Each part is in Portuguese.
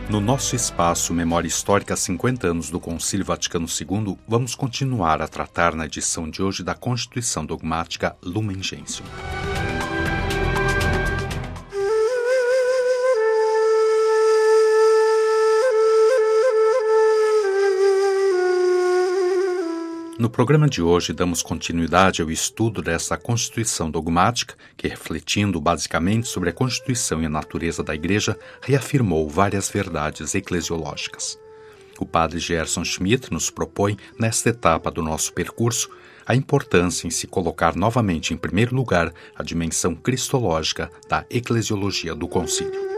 No nosso espaço Memória Histórica 50 anos do Concílio Vaticano II, vamos continuar a tratar na edição de hoje da Constituição Dogmática Lumen Gentium. No programa de hoje, damos continuidade ao estudo dessa Constituição Dogmática, que, refletindo basicamente sobre a Constituição e a natureza da Igreja, reafirmou várias verdades eclesiológicas. O padre Gerson Schmidt nos propõe, nesta etapa do nosso percurso, a importância em se colocar novamente em primeiro lugar a dimensão cristológica da eclesiologia do Concílio.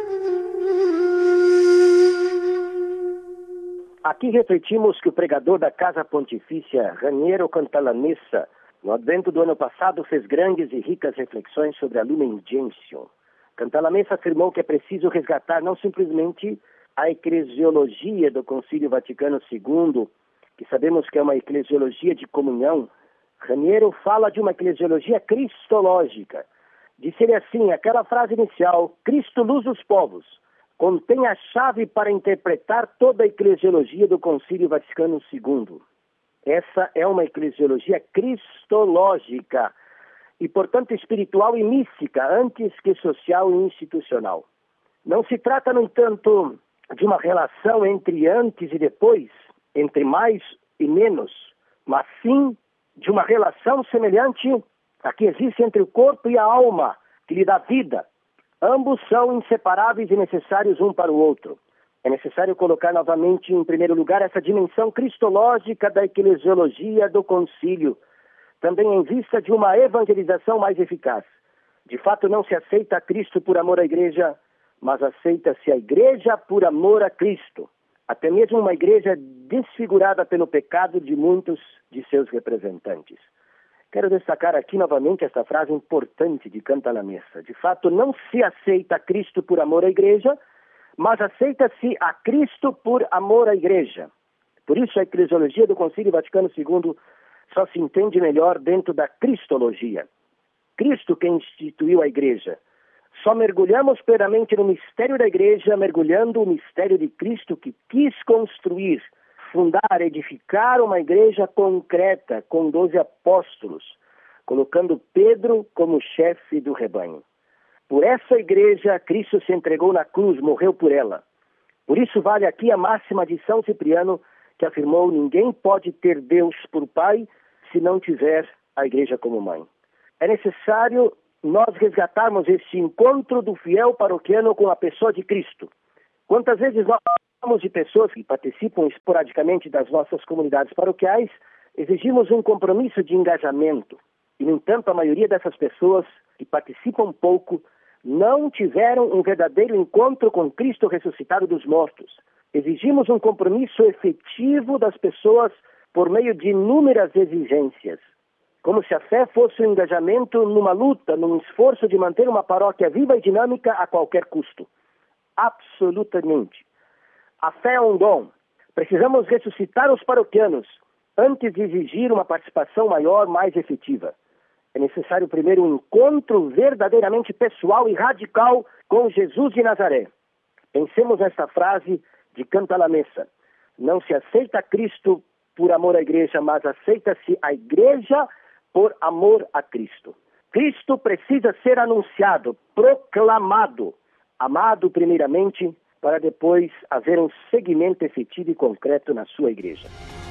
Aqui refletimos que o pregador da Casa Pontifícia, Raniero Cantalamessa, no advento do ano passado, fez grandes e ricas reflexões sobre a Lumen Gentium. Cantalamessa afirmou que é preciso resgatar não simplesmente a eclesiologia do Concílio Vaticano II, que sabemos que é uma eclesiologia de comunhão. Raniero fala de uma eclesiologia cristológica. Disse ele assim, aquela frase inicial, Cristo luz dos povos, contém a chave para interpretar toda a eclesiologia do Concílio Vaticano II. Essa é uma eclesiologia cristológica e, portanto, espiritual e mística, antes que social e institucional. Não se trata, no entanto, de uma relação entre antes e depois, entre mais e menos, mas sim de uma relação semelhante à que existe entre o corpo e a alma, que lhe dá vida. Ambos são inseparáveis e necessários um para o outro. É necessário colocar novamente em primeiro lugar essa dimensão cristológica da eclesiologia do concílio, também em vista de uma evangelização mais eficaz. De fato, não se aceita Cristo por amor à Igreja, mas aceita-se a Igreja por amor a Cristo. Até mesmo uma Igreja desfigurada pelo pecado de muitos de seus representantes. Quero destacar aqui novamente esta frase importante de Cantalamessa. De fato, não se aceita Cristo por amor à Igreja, mas aceita-se a Cristo por amor à Igreja. Por isso, a eclesiologia do Concílio Vaticano II só se entende melhor dentro da cristologia. Cristo quem instituiu a Igreja. Só mergulhamos plenamente no mistério da Igreja, mergulhando o mistério de Cristo que quis construir, fundar, edificar uma igreja concreta, com 12 apóstolos, colocando Pedro como chefe do rebanho. Por essa igreja, Cristo se entregou na cruz, morreu por ela. Por isso vale aqui a máxima de São Cipriano, que afirmou, ninguém pode ter Deus por pai se não tiver a igreja como mãe. É necessário nós resgatarmos este encontro do fiel paroquiano com a pessoa de Cristo. Quantas vezes nós falamos de pessoas que participam esporadicamente das nossas comunidades paroquiais, exigimos um compromisso de engajamento. E, no entanto, a maioria dessas pessoas que participam pouco não tiveram um verdadeiro encontro com Cristo ressuscitado dos mortos. Exigimos um compromisso efetivo das pessoas por meio de inúmeras exigências. Como se a fé fosse um engajamento numa luta, num esforço de manter uma paróquia viva e dinâmica a qualquer custo. Absolutamente. A fé é um dom. Precisamos ressuscitar os paroquianos antes de exigir uma participação maior, mais efetiva. É necessário primeiro um encontro verdadeiramente pessoal e radical com Jesus de Nazaré. Pensemos nesta frase de Cantalamessa. Não se aceita Cristo por amor à Igreja, mas aceita-se a Igreja por amor a Cristo. Cristo precisa ser anunciado, proclamado, amado primeiramente, para depois haver um seguimento efetivo e concreto na sua igreja.